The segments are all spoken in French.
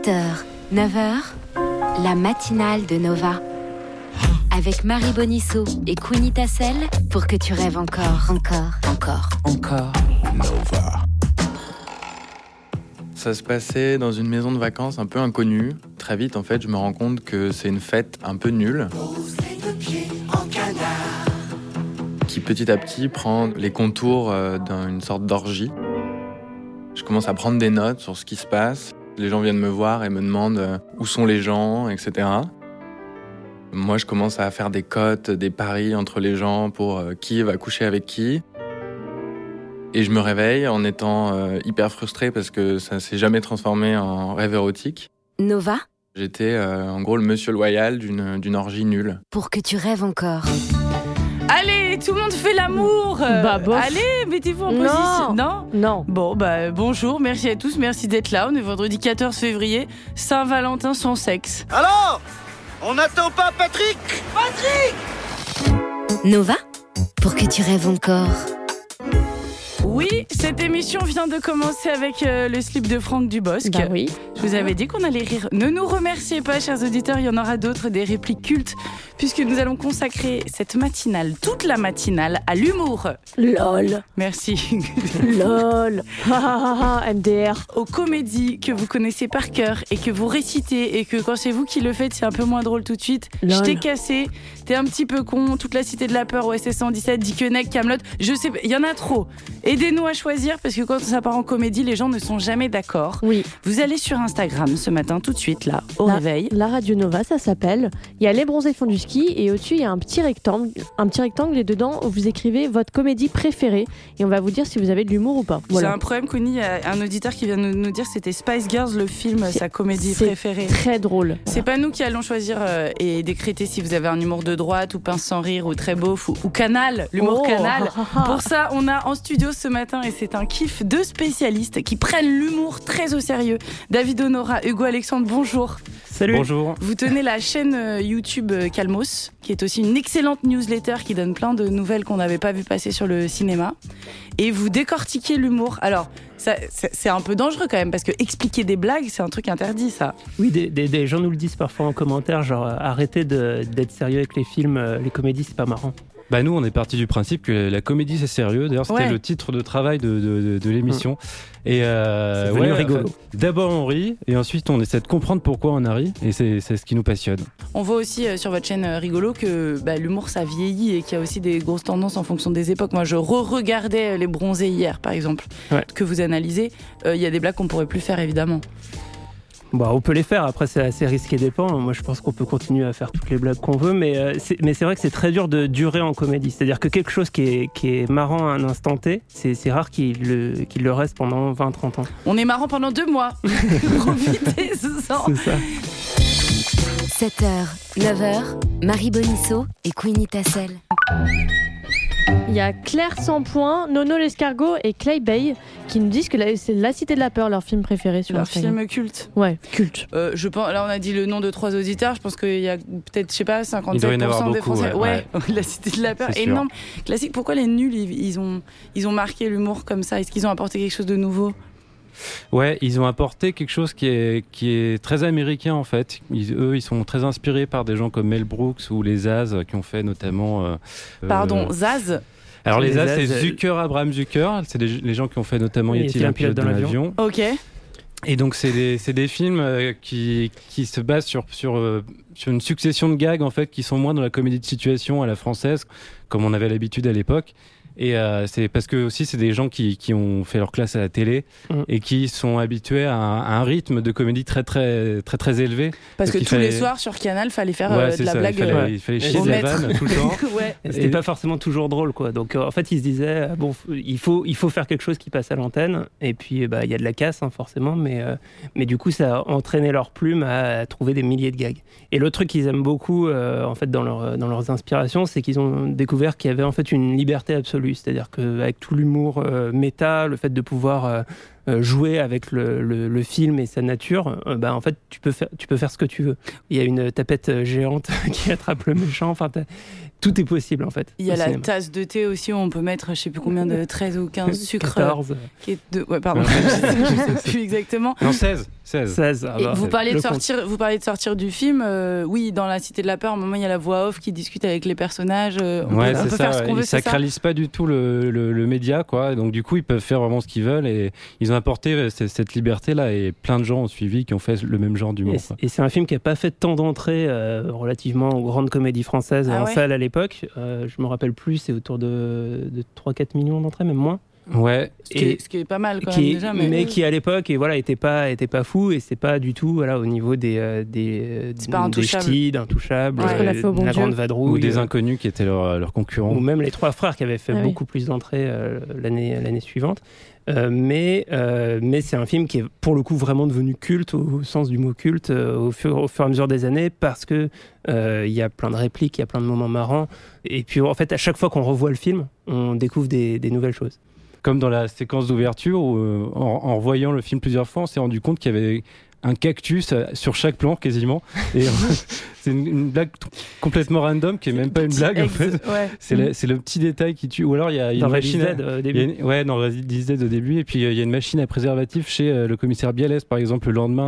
7h, 9h, la matinale de Nova. Avec Marie Bonisseau et Queenie Tassel pour que tu rêves encore. Nova. Ça se passait dans une maison de vacances un peu inconnue. Très vite, en fait, je me rends compte que c'est une fête un peu nulle. Qui petit à petit prend les contours d'une sorte d'orgie. Je commence à prendre des notes sur ce qui se passe. Les gens viennent me voir et me demandent où sont les gens, etc. Moi, je commence à faire des cotes, des paris entre les gens pour qui va coucher avec qui. Et je me réveille en étant hyper frustré parce que ça s'est jamais transformé en rêve érotique. Nova, J'étais en gros le monsieur loyal d'une orgie nulle. pour que tu rêves encore. Allez, tout le monde fait l'amour. Bof. Allez, mettez-vous en Non. position. Non. Non. Bon, bonjour, merci à tous, merci d'être là. On est vendredi 14 février, Saint-Valentin sans sexe. Alors, on n'attend pas Patrick? Nova, pour que tu rêves encore. Oui, cette émission vient de commencer avec le slip de Franck Dubosc. Bah oui. Je vous avais dit qu'on allait rire. Ne nous remerciez pas, chers auditeurs, il y en aura d'autres, des répliques cultes, puisque nous allons consacrer cette matinale, toute la matinale, à l'humour. LOL. Merci. LOL. MDR. Aux comédies que vous connaissez par cœur et que vous récitez et que quand c'est vous qui le faites, c'est un peu moins drôle tout de suite. Lol. Je t'ai cassé, t'es un petit peu con, toute la cité de la peur, OSS 117, Dickeneck, Kaamelott, je sais, il y en a trop. Aidez-nous à choisir parce que quand ça part en comédie, les gens ne sont jamais d'accord. Oui. Vous allez sur Instagram ce matin, tout de suite, là, au réveil. La Radio Nova, ça s'appelle. Il y a les bronzés font du ski et au-dessus, il y a un petit rectangle et dedans, vous écrivez votre comédie préférée et on va vous dire si vous avez de l'humour ou pas. J'ai un problème, Connie, il y a un auditeur qui vient de nous dire que c'était Spice Girls, le film, sa comédie préférée. Très drôle. C'est pas nous qui allons choisir et décréter si vous avez un humour de droite ou pince sans rire ou très beauf ou Canal, l'humour Canal. Pour ça, on a en studio ce matin, et c'est un kiff, deux spécialistes qui prennent l'humour très au sérieux. David Honora, Hugo Alexandre, bonjour. Salut. Bonjour. Vous tenez la chaîne YouTube Calmos, qui est aussi une excellente newsletter qui donne plein de nouvelles qu'on n'avait pas vu passer sur le cinéma. Et vous décortiquez l'humour. Alors, c'est un peu dangereux quand même, parce que expliquer des blagues, c'est un truc interdit, ça. Oui, des gens nous le disent parfois en commentaire, genre arrêtez d'être sérieux avec les films, les comédies, c'est pas marrant. Bah nous, on est parti du principe que la comédie, c'est sérieux. D'ailleurs, c'était le titre de travail de l'émission. Et c'est devenu rigolo. D'abord, on rit, et ensuite, on essaie de comprendre pourquoi on a ri, et c'est ce qui nous passionne. On voit aussi sur votre chaîne Rigolo que l'humour, ça vieillit et qu'il y a aussi des grosses tendances en fonction des époques. Moi, je regardais Les Bronzés hier, par exemple, que vous analysez. Il y a des blagues qu'on pourrait plus faire, évidemment. Bon, on peut les faire, après c'est assez risqué dépend. Moi je pense qu'on peut continuer à faire toutes les blagues qu'on veut, mais c'est vrai que c'est très dur de durer en comédie. C'est-à-dire que quelque chose qui est marrant à un instant T, c'est rare qu'il le reste pendant 20-30 ans. On est marrant pendant 2 mois. Profitez ce soir. C'est ça. 7h, 9h, Marie Bonisseau et Queenie Tassel. Il y a Claire Sampoint, Nono l'escargot et Clay Bay qui nous disent que c'est La Cité de la Peur, leur film préféré sur leur Instagram. film culte. Ouais, culte. Je pense, là, on a dit le nom de 3 auditeurs. Je pense qu'il y a peut-être, 57% Il doit y en avoir des beaucoup, Français. ouais. La Cité de la Peur, C'est énorme. Classique. Pourquoi les nuls, ils ont marqué l'humour comme ça? Est-ce qu'ils ont apporté quelque chose de nouveau? Ouais, ils ont apporté quelque chose qui est très américain en fait. Ils sont très inspirés par des gens comme Mel Brooks ou les Zaz qui ont fait notamment... Pardon, Zaz? Alors les Zaz, Zaz, c'est Abraham Zucker, c'est les gens qui ont fait notamment Y a-t-il un pilote dans l'avion. Ok. Et donc c'est des films qui se basent sur une succession de gags en fait qui sont moins dans la comédie de situation à la française comme on avait l'habitude à l'époque. Et c'est parce que aussi c'est des gens qui ont fait leur classe à la télé et qui sont habitués à un rythme de comédie très très très très élevé. Parce que tous les soirs sur Canal, fallait faire de la blague. Il fallait chier de la vanne tout le temps. C'était pas forcément toujours drôle quoi. Donc en fait ils se disaient il faut faire quelque chose qui passe à l'antenne et puis il y a de la casse forcément mais du coup ça a entraîné leur plume à trouver des milliers de gags. Et l'autre truc qu'ils aiment beaucoup en fait dans leurs inspirations, c'est qu'ils ont découvert qu'il y avait en fait une liberté absolue. C'est-à-dire qu'avec tout l'humour méta, le fait de pouvoir jouer avec le film et sa nature, en fait, tu peux faire ce que tu veux. Il y a une tapette géante qui attrape le méchant. Enfin, tout est possible, en fait. Il y a la tasse de thé aussi où on peut mettre, je sais plus combien de 13 ou 15 sucres. 14. Qui est ouais, pardon. Je sais plus exactement. Non, 16. 16. Et vous parliez de sortir du film. Oui, dans La Cité de la Peur, à un moment, il y a la voix off qui discute avec les personnages. On peut faire ce qu'on veut, ils sacralisent pas du tout le média, quoi. Donc du coup, ils peuvent faire vraiment ce qu'ils veulent et ils ont apporté cette liberté-là et plein de gens ont suivi qui ont fait le même genre d'humour. Et c'est un film qui a pas fait tant d'entrées relativement aux grandes comédies françaises en salle à l'époque. Je me rappelle plus, c'est autour de 3-4 millions d'entrées, même moins. Ouais, ce qui est pas mal quand même déjà, mais qui à l'époque était pas fou et c'est pas du tout au niveau des ch'tis, d'Intouchables, la Grande Vadrouille ou des Inconnus qui étaient leurs concurrents, ou même les Trois Frères qui avaient fait beaucoup plus d'entrées l'année suivante. Mais c'est un film qui est pour le coup vraiment devenu culte au sens du mot culte au fur et à mesure des années parce que il y a plein de répliques, il y a plein de moments marrants et puis en fait à chaque fois qu'on revoit le film on découvre des nouvelles choses. Comme dans la séquence d'ouverture où en revoyant le film plusieurs fois on s'est rendu compte qu'il y avait un cactus sur chaque plan quasiment et c'est une blague complètement random qui est même pas une blague en fait. C'est le petit détail qui tue. Ou alors il y a une machine au début. Dans Ready Z au début et puis il y a une machine à préservatif chez le commissaire Bialès par exemple le lendemain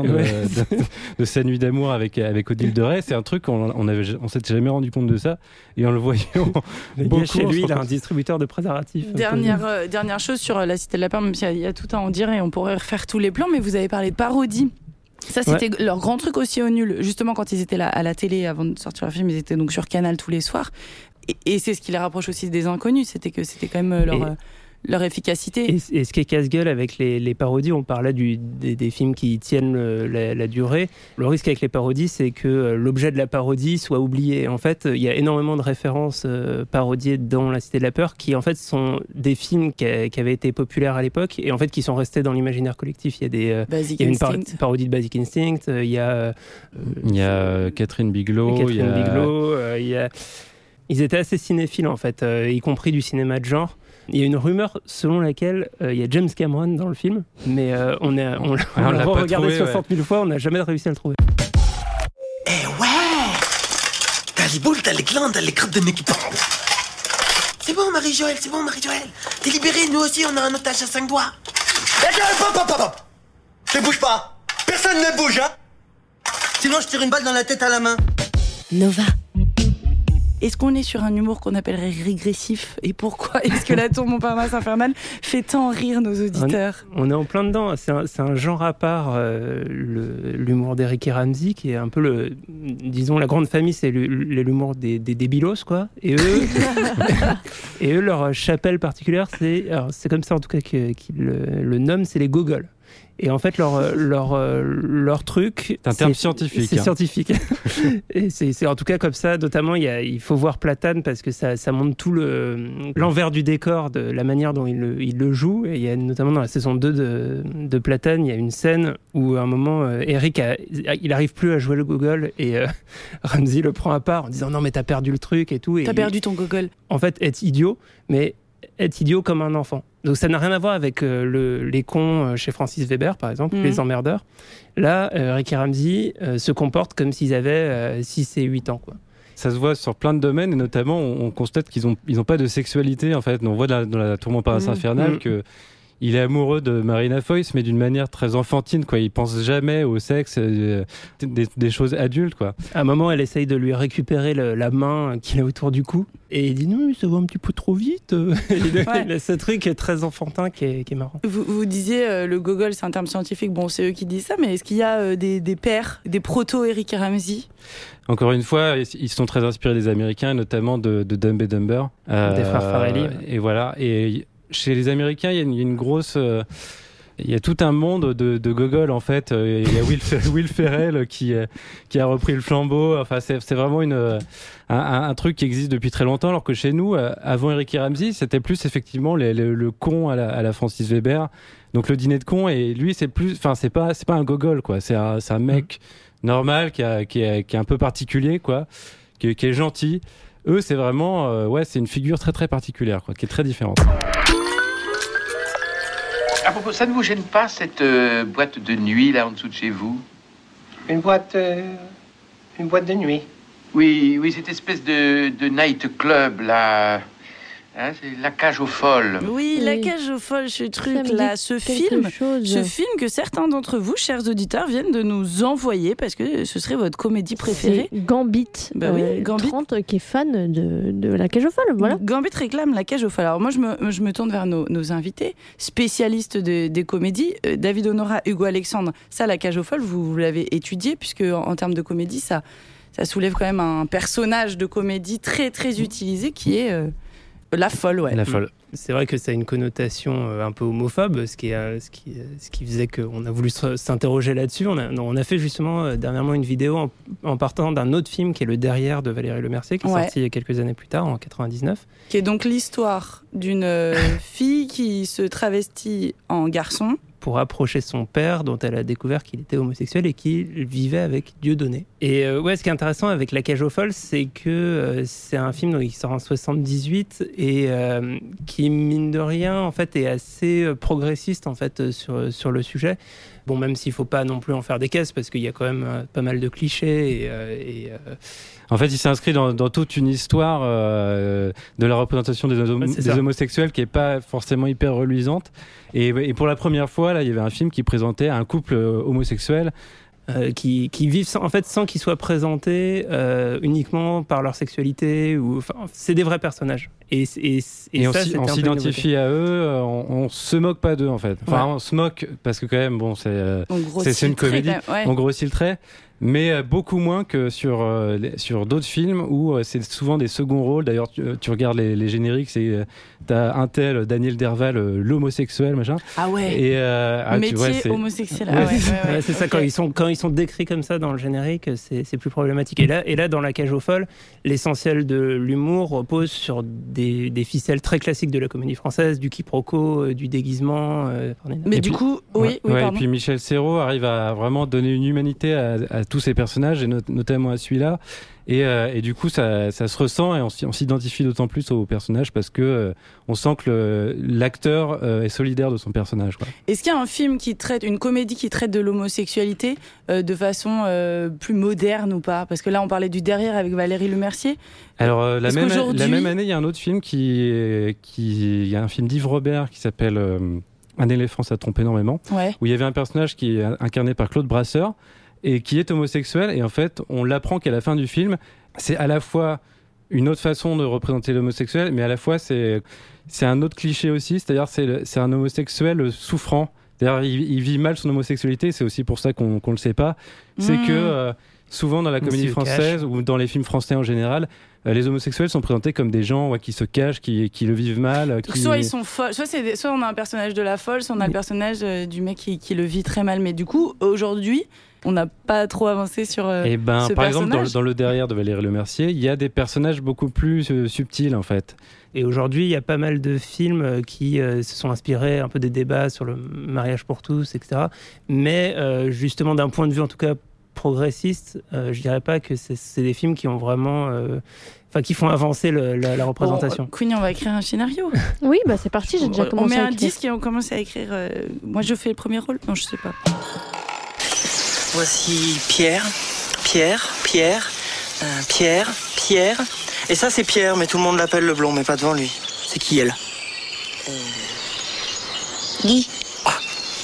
de sa nuit d'amour avec Odile de Ray. C'est un truc on s'était jamais rendu compte de ça et en le voyant chez lui il a un distributeur de préservatifs. Dernière chose sur La Cité de la Peur, même s'il y a tout à en dire et on pourrait refaire tous les plans, mais vous avez parlé de parodie. Ça, c'était leur grand truc aussi au Nul. Justement, quand ils étaient là à la télé avant de sortir le film, ils étaient donc sur Canal tous les soirs. Et c'est ce qui les rapproche aussi des Inconnus. C'était que c'était quand même leur efficacité. Et ce qui est casse-gueule avec les parodies, on parlait des films qui tiennent la durée. Le risque avec les parodies, c'est que l'objet de la parodie soit oublié. En fait, il y a énormément de références parodiées dans La Cité de la Peur qui, en fait, sont des films qui avaient été populaires à l'époque et en fait qui sont restés dans l'imaginaire collectif. Il y a une parodie de Basic Instinct. Il y a Catherine Bigelow. Ils étaient assez cinéphiles, en fait, y compris du cinéma de genre. Il y a une rumeur selon laquelle il y a James Cameron dans le film, mais on l'a regardé 60 000 fois, on n'a jamais réussi à le trouver. Eh ouais, t'as les boules, t'as les glandes, t'as les crottes de nez qui tombent. C'est bon Marie-Joëlle, t'es libérée, nous aussi on a un otage à 5 doigts. Hop. Ne bouge pas. Personne ne bouge, hein. Sinon je tire une balle dans la tête à la main. Nova. Est-ce qu'on est sur un humour qu'on appellerait régressif ? Et pourquoi est-ce que La Tour Montparnasse Infernale fait tant rire nos auditeurs ? On est en plein dedans. C'est un genre à part, l'humour d'Eric et Ramsey, qui est un peu disons, la grande famille, c'est l'humour des débilos, quoi. Et eux, leur chapelle particulière, c'est comme ça en tout cas qu'ils le nomment, c'est les gogoles. Et en fait, leur truc... C'est un terme scientifique. C'est scientifique. Et c'est en tout cas comme ça. Notamment, il faut voir Platane parce que ça montre tout l'envers du décor de la manière dont il le joue. Et il y a notamment dans la saison 2 de Platane, il y a une scène où à un moment, Eric, il n'arrive plus à jouer le gogol et Ramsey le prend à part en disant « Non, mais t'as perdu le truc et tout. » T'as perdu ton gogol. En fait, être idiot, mais être idiot comme un enfant. Donc ça n'a rien à voir avec les cons chez Francis Weber, par exemple, les emmerdeurs. Là, Rick et Ramsey se comportent comme s'ils avaient 6 et 8 ans, quoi. Ça se voit sur plein de domaines, et notamment, on constate qu'ils ont pas de sexualité, en fait. On voit dans la Tour Montparnasse Infernale que il est amoureux de Marina Foïs, mais d'une manière très enfantine, quoi. Il pense jamais au sexe, des choses adultes, quoi. À un moment, elle essaye de lui récupérer la main qu'il a autour du cou, et il dit non, ça va un petit peu trop vite. Il a ce truc très enfantin qui est marrant. Vous disiez le gogol, c'est un terme scientifique. Bon, c'est eux qui disent ça, mais est-ce qu'il y a des pairs, des proto-Eric et Ramsey ? Encore une fois, ils sont très inspirés des Américains, notamment de Dumb and Dumber, des frères Farrelly. Et voilà. Et chez les Américains, il y a une grosse... il y a tout un monde de gogol, en fait. Il y a Will Ferrell qui a repris le flambeau. Enfin, c'est vraiment un truc qui existe depuis très longtemps, alors que chez nous, avant Eric et Ramsey, c'était plus effectivement le con à la Francis Weber. Donc le dîner de con, et lui, c'est pas un gogol, quoi. C'est un mec normal qui est un peu particulier, quoi, qui est gentil. Eux, c'est vraiment, c'est une figure très très particulière, quoi, qui est très différente. À propos, ça ne vous gêne pas, cette boîte de nuit, là, en dessous de chez vous ? Une boîte de nuit. Oui, cette espèce de night club, là, Hein, c'est La Cage aux Folles. Oui, La Cage aux Folles, ce truc-là, ce film que certains d'entre vous, chers auditeurs, viennent de nous envoyer parce que ce serait votre comédie préférée. C'est Gambit, Gambit 30, qui est fan de La Cage aux Folles. Voilà. Gambit réclame La Cage aux Folles. Alors moi, je me tourne vers nos invités, spécialistes des comédies. David Honora, Hugo Alexandre, ça, La Cage aux Folles, vous l'avez étudié, puisque en termes de comédie, ça soulève quand même un personnage de comédie très, très utilisé qui est... La folle, ouais. La folle. C'est vrai que ça a une connotation un peu homophobe, ce qui faisait qu'on a voulu s'interroger là-dessus. On a fait justement dernièrement une vidéo en partant d'un autre film qui est Le Derrière de Valérie Lemercier, qui est sorti quelques années plus tard, en 99. Qui est donc l'histoire d'une fille qui se travestit en garçon pour approcher son père, dont elle a découvert qu'il était homosexuel et qu'il vivait avec Dieudonné. Et ce qui est intéressant avec La Cage aux Folles, c'est que c'est un film qui sort en 78 et qui, mine de rien, en fait, est assez progressiste en fait, sur le sujet. Bon, même s'il ne faut pas non plus en faire des caisses, parce qu'il y a quand même pas mal de clichés. En fait, il s'inscrit dans toute une histoire de la représentation des homosexuels qui n'est pas forcément hyper reluisante. Et pour la première fois, là, il y avait un film qui présentait un couple homosexuel qui vivent sans qu'ils soient présentés uniquement par leur sexualité. C'est des vrais personnages. Et on s'identifie à eux, on se moque pas d'eux en fait. Enfin, on se moque parce que quand même, bon, c'est une comédie, on grossit le trait. Mais beaucoup moins que sur d'autres films où c'est souvent des seconds rôles. D'ailleurs, tu regardes les génériques, t'as un tel Daniel Derval, l'homosexuel, machin. Ah ouais. Et métier homosexuel. C'est ça. Quand ils sont décrits comme ça dans le générique, c'est plus problématique. Et là, dans La Cage aux Folles, l'essentiel de l'humour repose sur des ficelles très classiques de la comédie française, du quiproquo, du déguisement. Mais du coup, oui, et puis Michel Serrault arrive à vraiment donner une humanité à tous ces personnages, et notamment à celui-là. Et du coup, ça se ressent et on s'identifie d'autant plus au personnage parce que on sent que l'acteur est solidaire de son personnage, quoi. Est-ce qu'il y a un film une comédie qui traite de l'homosexualité de façon plus moderne ou pas ? Parce que là, on parlait du Derrière avec Valérie Lemercier. Alors, la même année, il y a un autre film il y a un film d'Yves Robert qui s'appelle Un éléphant, ça trompe énormément, où il y avait un personnage qui est incarné par Claude Brasseur, et qui est homosexuel, et en fait, on l'apprend qu'à la fin du film, c'est à la fois une autre façon de représenter l'homosexuel, mais à la fois, c'est un autre cliché aussi, c'est-à-dire c'est un homosexuel souffrant. C'est-à-dire, il vit mal son homosexualité, c'est aussi pour ça qu'on le sait pas. C'est que souvent dans la comédie française, ou dans les films français en général, les homosexuels sont présentés comme des gens qui se cachent, qui le vivent mal. Soit ils sont folles, soit on a un personnage de la folle, soit on a le personnage du mec qui le vit très mal. Mais du coup, aujourd'hui, on n'a pas trop avancé sur ce par personnage. exemple, dans Le Derrière de Valérie Lemercier, il y a des personnages beaucoup plus subtils en fait. Et aujourd'hui, il y a pas mal de films qui se sont inspirés un peu des débats sur le mariage pour tous, etc. Mais justement, d'un point de vue en tout cas progressiste, je dirais pas que c'est des films qui ont vraiment... qui font avancer la représentation. Queenie, on va écrire un scénario. Oui, c'est parti, j'ai déjà commencé à écrire. On met un disque et on commence à écrire... Moi, je fais le premier rôle. Non, je sais pas. Voici Pierre. Et ça, c'est Pierre, mais tout le monde l'appelle le blond, mais pas devant lui. C'est qui, elle ? Guy. Comment ?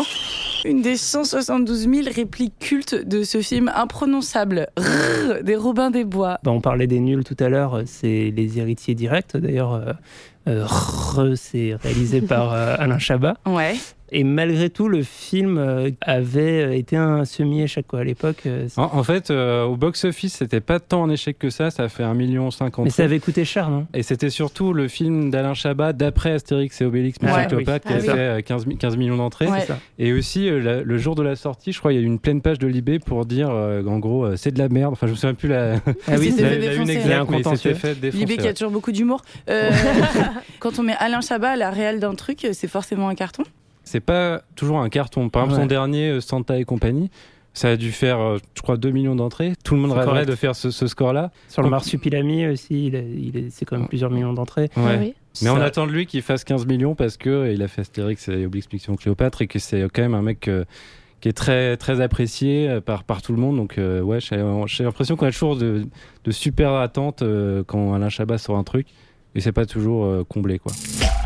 Une des 172 000 répliques cultes de ce film imprononçable, des Robin des Bois. On parlait des nuls tout à l'heure, c'est Les Héritiers Directs. D'ailleurs, c'est réalisé par Alain Chabat. Ouais. Et malgré tout, le film avait été un semi-échec à l'époque. En fait, au box-office, c'était pas tant un échec que ça a fait 1,5 million. Mais ça avait coûté cher, non ? Et c'était surtout le film d'Alain Chabat d'après Astérix et Obélix, Mission Cléopâtre, qui a fait 15 millions d'entrées. Ouais. Et aussi, le jour de la sortie, je crois, il y a eu une pleine page de Libé pour dire, en gros, c'est de la merde. Enfin, je me souviens plus la une exacte, mais c'était fait défoncer. Libé qui a toujours beaucoup d'humour. Quand on met Alain Chabat à la réal d'un truc, c'est forcément un carton ? C'est pas toujours un carton. Par exemple, son dernier, Santa et compagnie, ça a dû faire, je crois, 2 millions d'entrées. Tout le monde rêverait de faire ce score-là. Sur le Marsupilami aussi, c'est quand même plusieurs millions d'entrées. Ouais. Oui. Mais on attend de lui qu'il fasse 15 millions parce qu'il a fait Astérix et Obélix Mission Cléopâtre et que c'est quand même un mec qui est très, très apprécié par tout le monde. Donc, j'ai l'impression qu'on a toujours de super attentes quand Alain Chabat sort un truc. et c'est pas toujours comblé, quoi.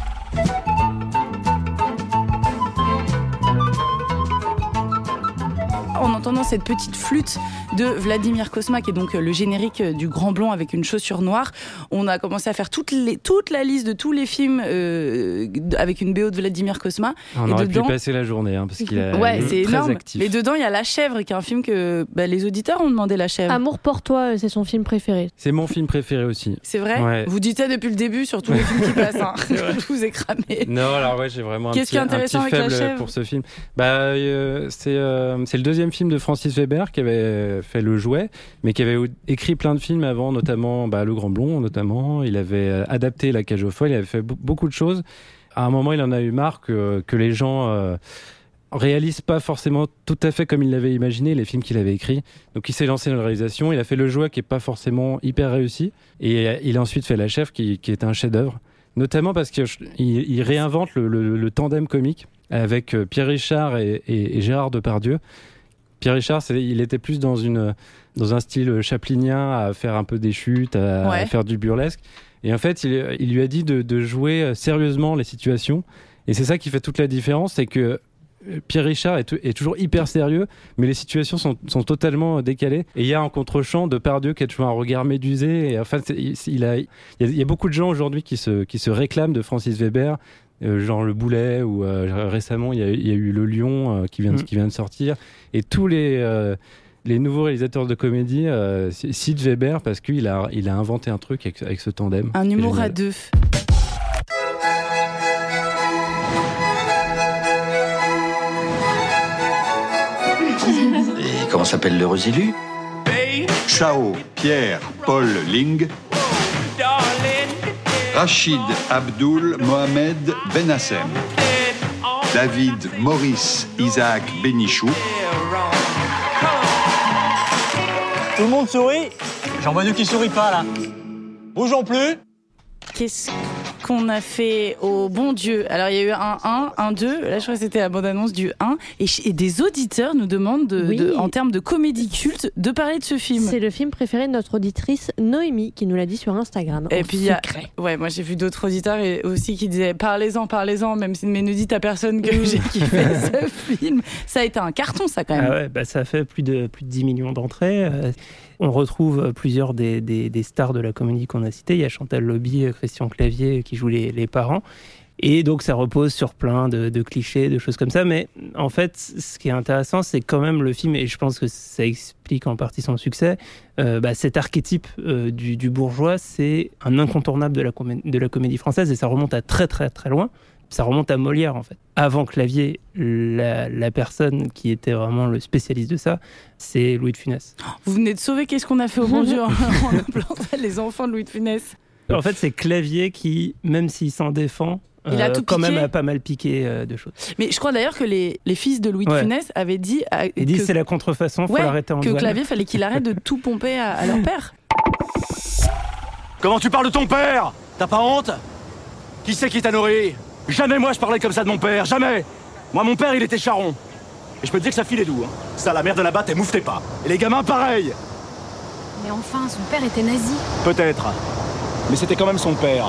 En entendant cette petite flûte de Vladimir Cosma, qui est donc le générique du Grand Blond avec une chaussure noire, on a commencé à faire toute la liste de tous les films avec une BO de Vladimir Cosma. On aurait pu passer la journée, parce qu'il est c'est très énorme. actif. Mais dedans, il y a La Chèvre, qui est un film que les auditeurs ont demandé. La Chèvre. Amour pour toi, c'est son film préféré. C'est mon film préféré aussi. C'est vrai ? Ouais. Vous dites ça depuis le début sur tous les films qui passent. Je vous ai cramé. Non, alors ouais, j'ai vraiment un Qu'est-ce qui est intéressant petit avec La faible Chèvre pour ce film. C'est le deuxième film de Francis Weber qui avait fait Le Jouet, mais qui avait écrit plein de films avant, notamment Le Grand Blond, notamment. Il avait adapté La Cage aux folles, il avait fait beaucoup de choses. À un moment, il en a eu marre que les gens réalisent pas forcément tout à fait comme il l'avait imaginé les films qu'il avait écrits. Donc il s'est lancé dans la réalisation. Il a fait Le Jouet qui est pas forcément hyper réussi, et il a ensuite fait La Chèvre qui est un chef-d'œuvre, notamment parce qu'il réinvente le tandem comique avec Pierre Richard et Gérard Depardieu. Pierre Richard, il était plus dans un style chaplinien, à faire un peu des chutes, à faire du burlesque. Et en fait, il lui a dit de jouer sérieusement les situations. Et c'est ça qui fait toute la différence, c'est que Pierre Richard est toujours hyper sérieux, mais les situations sont totalement décalées. Et il y a en contre-champ Depardieu qui a toujours un regard médusé. Et enfin, il y a beaucoup de gens aujourd'hui qui se réclament de Francis Weber, genre Le Boulet, ou récemment il y a eu Le Lion qui vient de sortir. Et tous les nouveaux réalisateurs de comédie citent Weber parce qu'il a inventé un truc avec ce tandem. Un humour à deux. Et comment s'appelle l'heureux élu ? Chao Pierre Paul Ling, Rachid Abdul Mohamed Benassem, David Maurice Isaac Benichou. Tout le monde sourit. J'en vois deux qui sourient pas là. Bougeons plus. Qu'est-ce qu'on a fait au bon Dieu ? Alors il y a eu un 1, un 2, là je crois que c'était la bande-annonce du 1, et des auditeurs nous demandent en termes de comédie culte de parler de ce film. C'est le film préféré de notre auditrice Noémie qui nous l'a dit sur Instagram. Et puis moi j'ai vu d'autres auditeurs aussi qui disaient parlez-en, même si mais ne dites à personne que j'ai kiffé ce film. Ça a été un carton ça quand même. Ah ouais, ça fait plus de 10 millions d'entrées. On retrouve plusieurs des stars de la comédie qu'on a citées. Il y a Chantal Lobby, Christian Clavier qui jouent les parents. Et donc ça repose sur plein de clichés, de choses comme ça. Mais en fait, ce qui est intéressant, c'est quand même le film, et je pense que ça explique en partie son succès, cet archétype du bourgeois, c'est un incontournable de la comédie française, et ça remonte à très très très loin. Ça remonte à Molière, en fait. Avant Clavier, la personne qui était vraiment le spécialiste de ça, c'est Louis de Funès. Vous venez de sauver Qu'est-ce qu'on a fait au bon Dieu en appelant ça les enfants de Louis de Funès. En fait, c'est Clavier qui, même s'il s'en défend, il a tout quand piqué. même a pas mal piqué de choses. Mais je crois d'ailleurs que les fils de Louis de Funès avaient dit... Ils disent c'est la contrefaçon, faut l'arrêter en douane. Que Clavier, fallait qu'il arrête de tout pomper à leur père. Comment tu parles de ton père ? T'as pas honte ? Qui c'est qui t'a nourri ? Jamais moi je parlais comme ça de mon père, jamais. Moi mon père il était charron. Et je peux te dire que ça filait doux. Ça la mère de là-bas t'émouftait pas. Et les gamins pareil. Mais enfin, son père était nazi. Peut-être. Mais c'était quand même son père.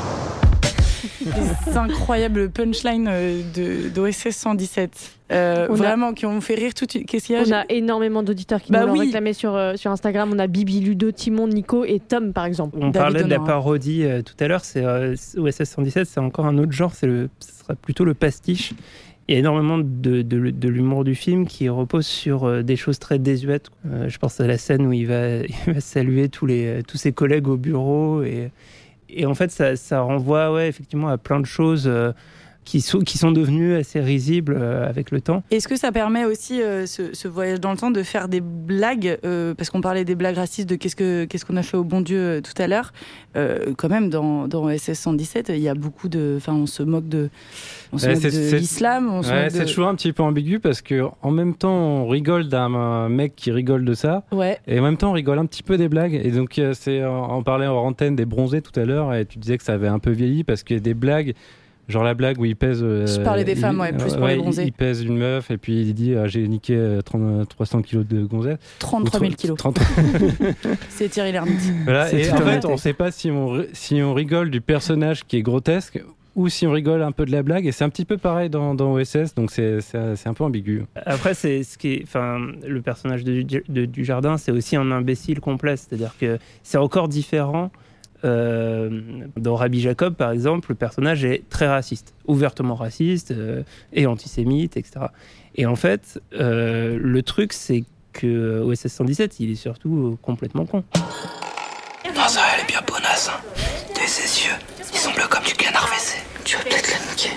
C'est incroyable punchline d'OSS 117. Vraiment, qui ont fait rire tout de suite. Qu'est-ce qu'il y a ? On a énormément d'auditeurs qui nous l'ont réclamé sur Instagram. On a Bibi, Ludo, Timon, Nico et Tom, par exemple. On parlait de la parodie tout à l'heure. C'est OSS 117, c'est encore un autre genre. Ce sera plutôt le pastiche. Il y a énormément de l'humour du film qui repose sur des choses très désuètes. Je pense à la scène où il va saluer tous ses collègues au bureau. Et en fait, ça renvoie effectivement à plein de choses qui sont devenues assez risibles avec le temps. Est-ce que ça permet aussi, ce voyage dans le temps, de faire des blagues parce qu'on parlait des blagues racistes de qu'est-ce qu'on a fait au bon Dieu tout à l'heure. Quand même, dans SS 117, il y a beaucoup de... Enfin, on se moque de l'islam. C'est toujours un petit peu ambigu parce qu'en même temps, on rigole d'un mec qui rigole de ça. Ouais. Et en même temps, on rigole un petit peu des blagues. Et donc, on parlait en antenne des bronzés tout à l'heure et tu disais que ça avait un peu vieilli parce qu'il y a des blagues Genre la blague où il pèse. Je parlais des femmes, plus pour les bronzés. Il pèse une meuf et puis il dit j'ai niqué 300 kilos de gonzesse. 33 000 kilos. C'est Thierry Lhermitte. Voilà, et en fait, on ne sait pas si on rigole du personnage qui est grotesque ou si on rigole un peu de la blague. Et c'est un petit peu pareil dans OSS, donc c'est un peu ambigu. Après, le personnage de Dujardin, c'est aussi un imbécile complet. C'est-à-dire que c'est encore différent. Dans Rabbi Jacob, par exemple, le personnage est très raciste, ouvertement raciste et antisémite, etc. Et en fait, le truc, c'est que OSS 117, il est surtout complètement con. Non, ça, elle est bien bonasse. Hein. Et ses yeux, ils sont bleus comme du canard fessé. Tu vas peut-être la niquer.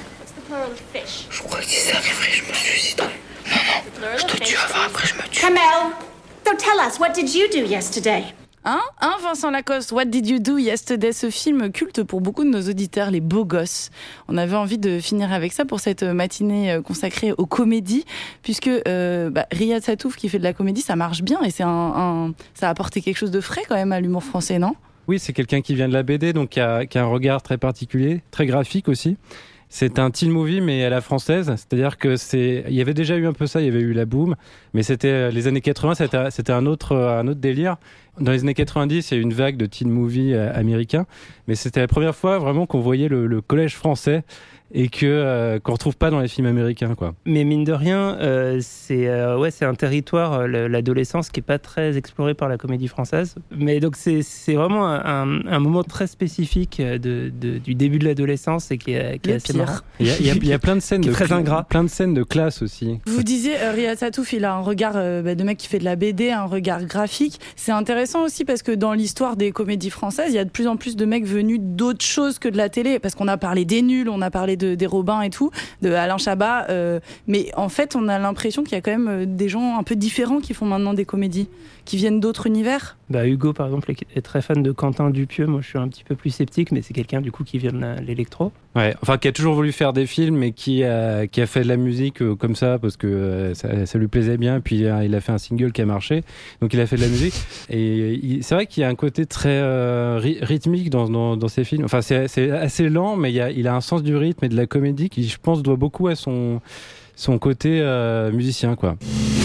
Je crois que si ça arriverait, je me suiciderais. Non, je te tue avant, après je me tue. Kamel, so tell us, what did you do yesterday? Vincent Lacoste, What Did You Do Yesterday, ce film culte pour beaucoup de nos auditeurs, les beaux gosses. On avait envie de finir avec ça pour cette matinée consacrée aux comédies, puisque Riyad Satouf qui fait de la comédie, ça marche bien et ça a apporté quelque chose de frais quand même à l'humour français, non ? Oui, c'est quelqu'un qui vient de la BD, donc qui a un regard très particulier, très graphique aussi. C'est un teen movie, mais à la française. C'est-à-dire que il y avait déjà eu un peu ça, il y avait eu la boom, mais c'était les années 80, c'était un autre délire. Dans les années 90, il y a eu une vague de teen movie américains, mais c'était la première fois vraiment qu'on voyait le collège français et qu'on retrouve pas dans les films américains, quoi. Mais mine de rien, c'est un territoire, l'adolescence, qui est pas très exploré par la comédie française. Mais donc c'est vraiment un moment très spécifique du début de l'adolescence et qui est assez marrant. Il y a plein de scènes très ingrat, plein de scènes de classe aussi. Vous disiez Riyad Satouf, il a un regard de mec qui fait de la BD, un regard graphique. C'est intéressant aussi parce que dans l'histoire des comédies françaises, il y a de plus en plus de mecs venus d'autres choses que de la télé, parce qu'on a parlé des nuls, on a parlé des Robins et tout, de Alain Chabat, mais en fait on a l'impression qu'il y a quand même des gens un peu différents qui font maintenant des comédies, qui viennent d'autres univers. Hugo par exemple est très fan de Quentin Dupieux. Moi je suis un petit peu plus sceptique, mais c'est quelqu'un du coup qui vient de l'électro. Ouais, enfin qui a toujours voulu faire des films mais qui a fait de la musique comme ça parce que ça lui plaisait bien, puis il a fait un single qui a marché, donc il a fait de la musique et c'est vrai qu'il y a un côté très rythmique dans ses films. Enfin c'est assez lent, mais il a un sens du rythme et de la comédie qui je pense doit beaucoup à son côté musicien, quoi.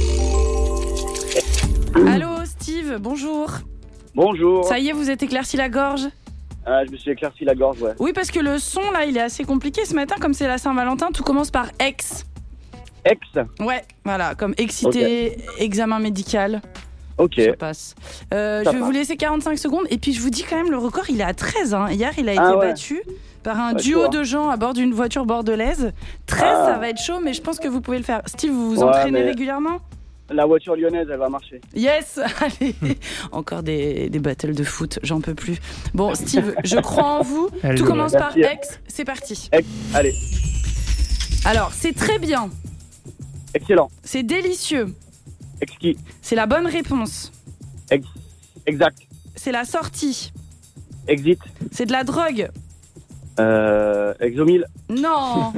Allô Steve, bonjour. Bonjour. Ça y est, vous êtes éclairci la gorge? Je me suis éclairci la gorge, ouais. Oui, parce que le son là, il est assez compliqué ce matin, comme c'est la Saint-Valentin, tout commence par ex. Ex? Ouais, voilà, comme excité, examen médical. Ok. Ça passe. Je vais vous laisser 45 secondes et puis je vous dis quand même, le record il est à 13. Hein. Hier, il a été battu par un duo de gens à bord d'une voiture bordelaise. 13, ça va être chaud, mais je pense que vous pouvez le faire. Steve, vous vous entraînez régulièrement? La voiture lyonnaise, elle va marcher. Yes, allez. Encore des battles de foot, j'en peux plus. Bon, Steve, je crois en vous. Tout commence par ex, c'est parti. Ex, allez. Alors, c'est très bien. Excellent. C'est délicieux. Exquis. C'est la bonne réponse. Exact. C'est la sortie. Exit. C'est de la drogue. Exomil. Non.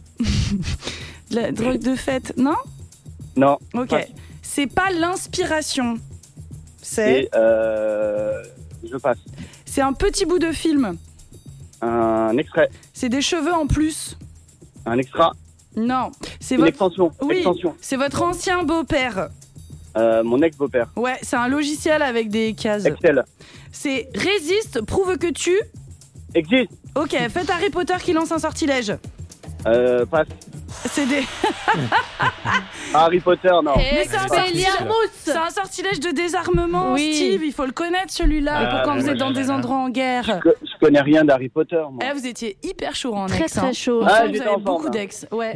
De la drogue de fête, non? Non. Ok. Passe. C'est pas l'inspiration. C'est. Je passe. C'est un petit bout de film. Un extrait. C'est des cheveux en plus. Un extra. Non. C'est une extension. Oui. Extension. C'est votre ancien beau-père. Mon ex-beau-père. Ouais, c'est un logiciel avec des cases. Excel. C'est résiste, prouve que tu. Existe. Ok, faites Harry Potter qui lance un sortilège. Passe. C'est des. Harry Potter, non. Mais c'est un sortilège de désarmement, oui. Steve, il faut le connaître celui-là, pour quand vous êtes dans des endroits en guerre. Je connais rien d'Harry Potter, moi. Vous étiez hyper chaud en très, ex. Très chaud. Vous avez beaucoup d'ex. Ouais,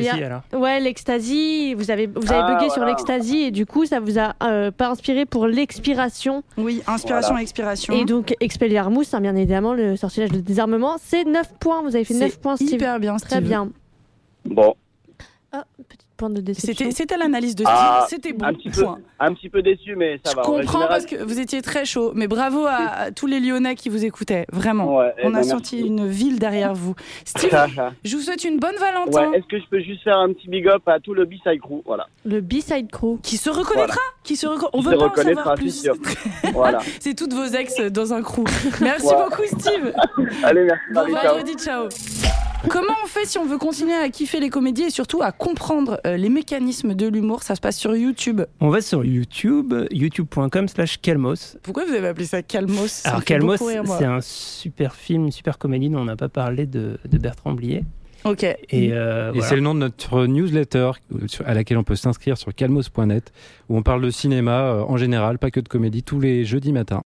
l'ecstasy, vous avez bugué sur l'ecstasy et du coup, ça vous a pas inspiré pour l'expiration. Oui, inspiration et expiration. Et donc, Expelliarmus, bien évidemment, le sortilège de désarmement, c'est 9 points. Vous avez fait 9 points, Steve. Hyper bien, Steve. Très bien. Bon. Petite pointe de déception. C'était l'analyse de Steve, c'était bon. Un petit peu déçu, mais ça va. Je comprends parce que vous étiez très chaud, mais bravo à tous les Lyonnais qui vous écoutaient, vraiment. Ouais, on a senti une ville derrière vous. Steve, je vous souhaite une bonne Valentin. Ouais, est-ce que je peux juste faire un petit big up à tout le B-Side Crew, voilà. Le B-Side Crew. Qui se reconnaîtra, on veut pas en savoir plus. Voilà. C'est toutes vos ex dans un crew. Merci beaucoup, Steve. Allez, merci. Bon vendredi, ciao. Comment on fait si on veut continuer à kiffer les comédies et surtout à comprendre les mécanismes de l'humour? Ça se passe sur YouTube. On va sur YouTube, youtube.com/Calmos. Pourquoi vous avez appelé ça Calmos? Alors Calmos, c'est un super film, une super comédie dont on n'a pas parlé de Bertrand Blier. Ok. Et c'est le nom de notre newsletter à laquelle on peut s'inscrire sur calmos.net, où on parle de cinéma en général, pas que de comédie, tous les jeudis matins.